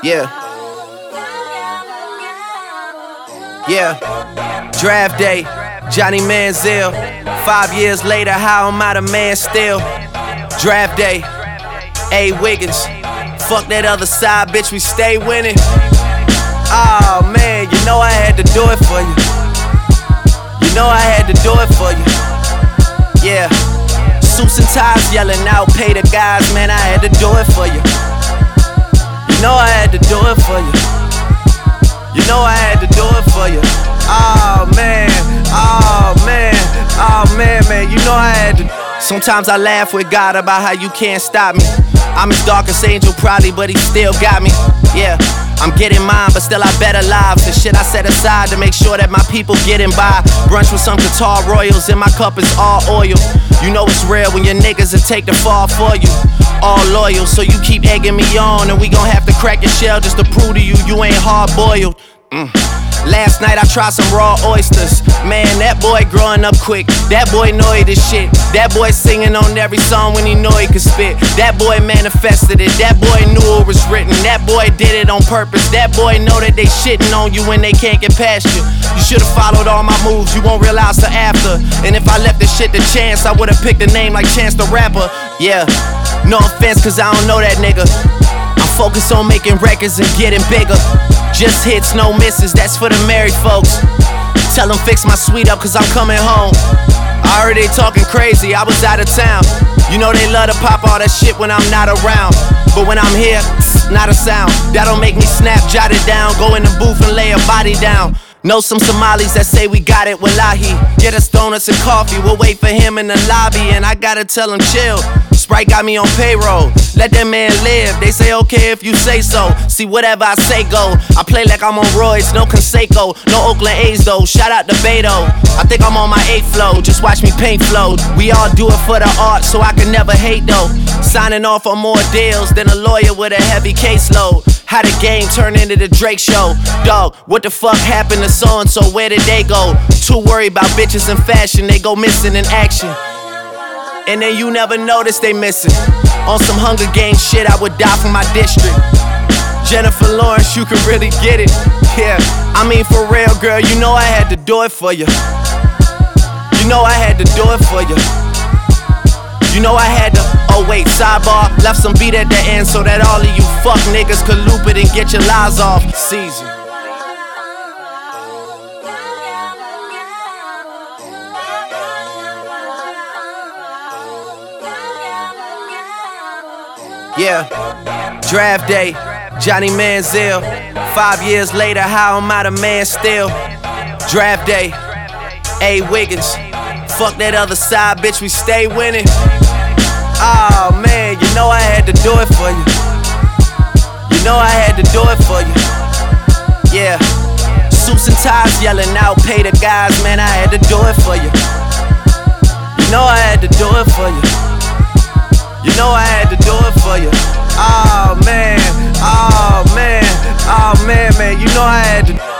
Yeah. Yeah. Draft day, Johnny Manziel. 5 years later, how am I the man still? Draft day, A. Wiggins. Fuck that other side, bitch, we stay winning. Oh man, you know I had to do it for you. You know I had to do it for you. Yeah. Suits and ties yelling out, pay the guys, man, I had to do it for you. You know I had to do it for you. You know I had to do it for you. Oh man, oh man, oh man, man, you know I had to. Sometimes I laugh with God about how you can't stop me. I'm his darkest angel probably, but he still got me. Yeah, I'm getting mine, but still I better lives. The shit I set aside to make sure that my people getting by. Brunch with some Qatar Royals and my cup is all oil. You know it's real when your niggas will take the fall for you. All loyal, so you keep egging me on, and we gon' have to crack your shell just to prove to you you ain't hard-boiled. Last night I tried some raw oysters. Man, that boy growing up quick. That boy know he this shit. That boy singing on every song when he know he could spit. That boy manifested it. That boy knew it was written. That boy did it on purpose. That boy know that they shitting on you when they can't get past you. You should've followed all my moves, you won't realize till after. And if I left this shit to chance, I would've picked a name like Chance the Rapper. Yeah, no offense cause I don't know that nigga. I'm focused on making records and getting bigger. Just hits, no misses, that's for the married folks. Tell them fix my suite up cause I'm coming home. I heard they talking crazy, I was out of town. You know they love to pop all that shit when I'm not around. But when I'm here, not a sound. That'll make me snap, jot it down. Go in the booth and lay a body down. Know some Somalis that say we got it, wallahi. Get us donuts and coffee, we'll wait for him in the lobby. And I gotta tell him chill, Sprite got me on payroll. Let that man live, they say okay if you say so. See whatever I say go, I play like I'm on roids, no Conseco. No Oakland A's though, shout out to Beto. I think I'm on my 8th flow, just watch me paint flow. We all do it for the art, so I can never hate though. Signing off on more deals than a lawyer with a heavy caseload. How the game turned into the Drake show. Dog, what the fuck happened to so-and-so, where did they go? Too worried about bitches and fashion, they go missing in action. And then you never notice they missing. On some Hunger Games shit, I would die for my district. Jennifer Lawrence, you can really get it. Yeah, I mean for real, girl, you know I had to do it for you. You know I had to do it for you. You know I had to, oh wait, sidebar. Left some beat at the end so that all of you fuck niggas could loop it and get your lies off. Season. Yeah, draft day, Johnny Manziel. 5 years later, how am I the man still? Draft day, A. Wiggins. Fuck that other side, bitch, we stay winning. Oh man, you know I had to do it for you. You know I had to do it for you. Yeah, suits and ties yelling out, pay the guys, man, I had to do it for you. You know I had to do it for you. You know I had to do it for you. Oh man, oh man, oh man, man, you know I had to.